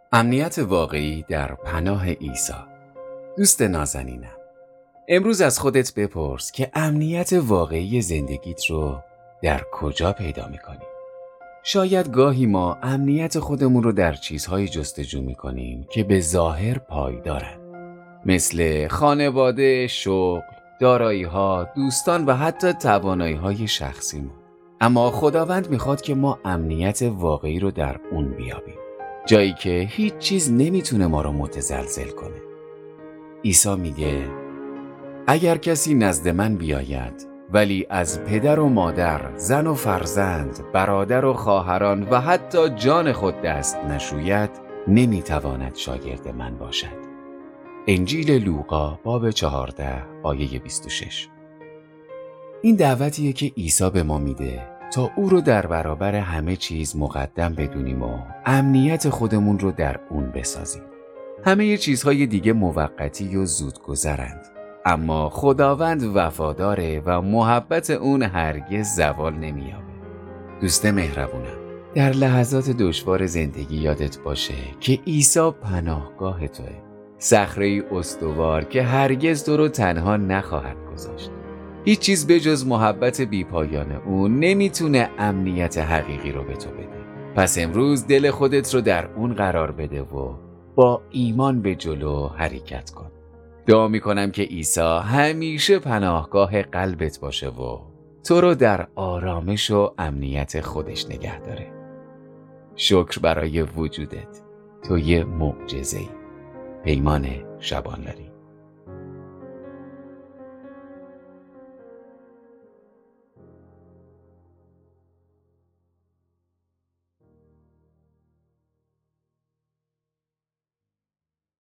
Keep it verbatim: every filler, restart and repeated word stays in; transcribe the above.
امنیت واقعی در پناه عیسی. دوست نازنینم، امروز از خودت بپرس که امنیت واقعی زندگیت رو در کجا پیدا می‌کنی؟ شاید گاهی ما امنیت خودمون رو در چیزهای جستجو می‌کنیم که به ظاهر پایدارن، مثل خانواده، شغل، دارایی‌ها، دوستان و حتی توانایی‌های شخصیمون. اما خداوند می‌خواد که ما امنیت واقعی رو در اون بیابیم، جایی که هیچ چیز نمیتونه ما رو متزلزل کنه. عیسی میگه اگر کسی نزد من بیاید ولی از پدر و مادر، زن و فرزند، برادر و خواهران و حتی جان خود دست نشوید، نمیتواند شاگرد من باشد. انجیل لوقا باب چهارده آیه بیست و شش. این دعوتیه که عیسی به ما میده تا او رو در برابر همه چیز مقدم بدونیم و امنیت خودمون رو در اون بسازیم. همه چیزهای دیگه موقتی و زودگذرند، اما خداوند وفاداره و محبت اون هرگز زوال نمییابه. دوست مهربونم، در لحظات دشوار زندگی یادت باشه که عیسی پناهگاه توئه، صخره‌ای استوار که هرگز تو رو تنها نخواهد گذاشت. هیچ چیز به جز محبت بیپایان اون نمیتونه امنیت حقیقی رو به تو بده. پس امروز دل خودت رو در اون قرار بده و با ایمان به جلو حرکت کن. دعا میکنم که عیسی همیشه پناهگاه قلبت باشه و تو رو در آرامش و امنیت خودش نگه داره. شکر برای وجودت، تو یه معجزه‌ای. پیمان شبانلری.